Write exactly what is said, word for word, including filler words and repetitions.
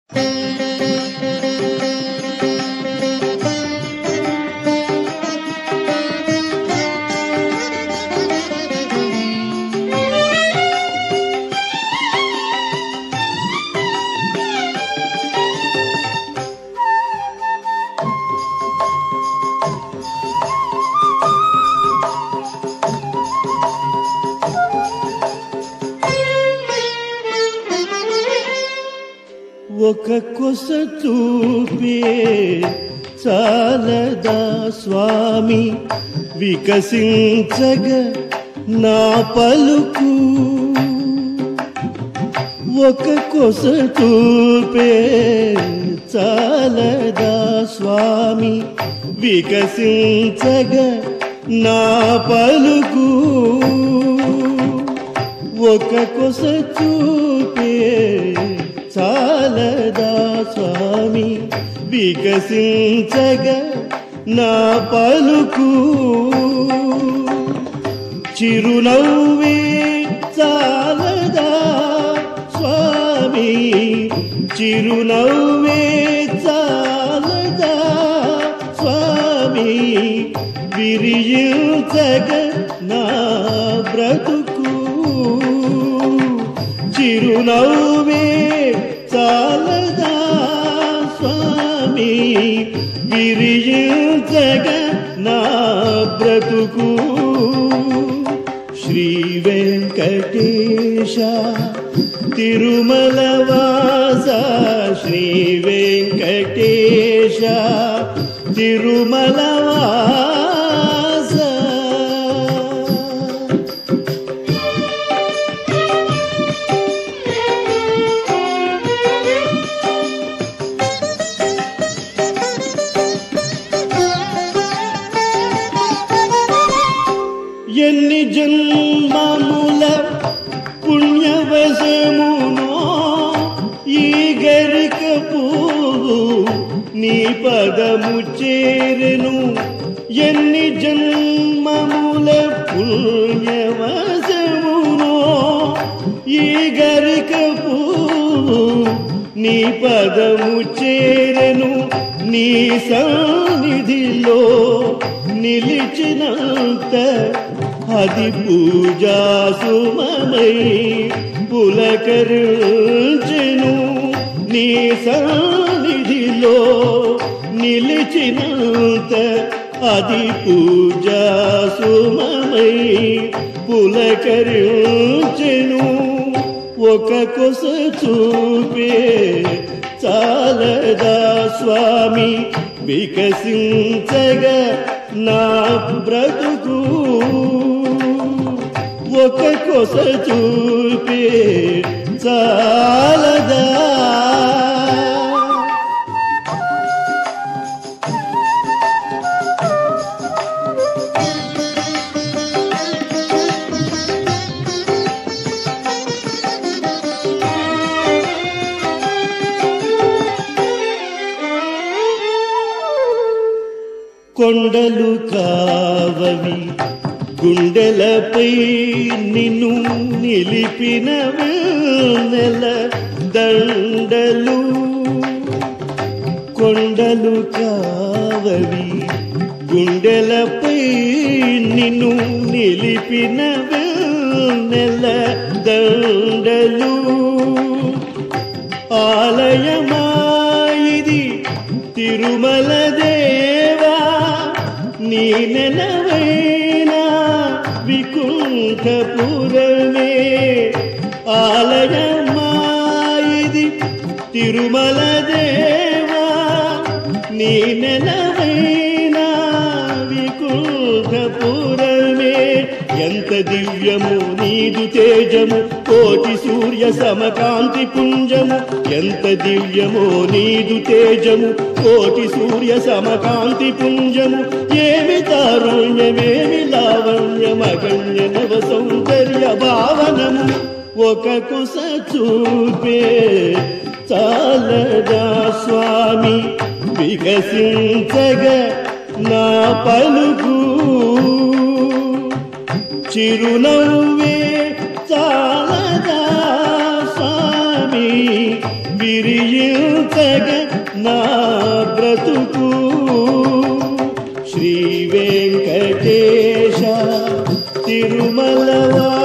ఒక కొస చూపే చాలదా స్వామి, వికసించగ నా పలుకు. ఒక కొస చూపే చాలదా స్వామి, వికసించగ నా పలుకు. ఒక కొస చూపే చాలదా స్వామి, వికసించగ నా పలుకు. చిరునవ్వే చాలదా స్వామి, చిరునవ్వే చాలదా స్వామి, విరియించగ నా బ్రతుకు. చిరునవ్వే చాలదా స్వామి, విరియించగ నా బ్రతుకు. శ్రీ వెంకటేశ తిరుమల వాస, శ్రీ వెంకటేశ తిరుమల వాస. ఎన్ని జన్మముల పుణ్యవశమునో ఈ గరిక పువ్వు నీ పదము చేరెను. ఎన్ని జన్మముల పుణ్యవశమునో ఈ గరిక పువ్వు నీ పదము చేరెను. నీ సన్నిధిలో నిలిచినంత అది పూజా సుమమై పులకరించెను. నీ సన్నిధిలో నిలిచినంత అది పూజా సుమమై పులకరించెను. ఒక కొస చూపే చాలదా స్వామి, వికసించగ నా బ్రతుకు. ఒక కొస చూపే చాలదా. కొండలు కావవి గుండెలపై నిన్ను నిలిపిన నెల దండలు. కొండలు కావవి గుండెలపై నిన్ను నిలిపిన నెల దండలు. ఆలయమాయిది తిరుమల దేవా, నీ నెలవైనా వికుంఠపురమే. ఆలయమాయిది తిరుమల దేవా, నీ నెలవైనా వికుంఠపురమే. ఎంత దివ్యము నీదు తేజము, కోటి సూర్య సమకాంతి పుంజము. ఎంత దివ్యమో నీదు తేజము, కోటి సూర్య సమకాంతి పుంజము. ఏమి తారుణ్యమేమి లావణ్యమగణ్య నవ సౌందర్య భావనము. ఒక కొస చూపే చాలదా స్వామి, వికసించగ నా పలుకు. చిరునవ్వే చాలదా స్వామి, సిరియుతగ నా బ్రతుకు శ్రీ వెంకటేశ తిరుమలవా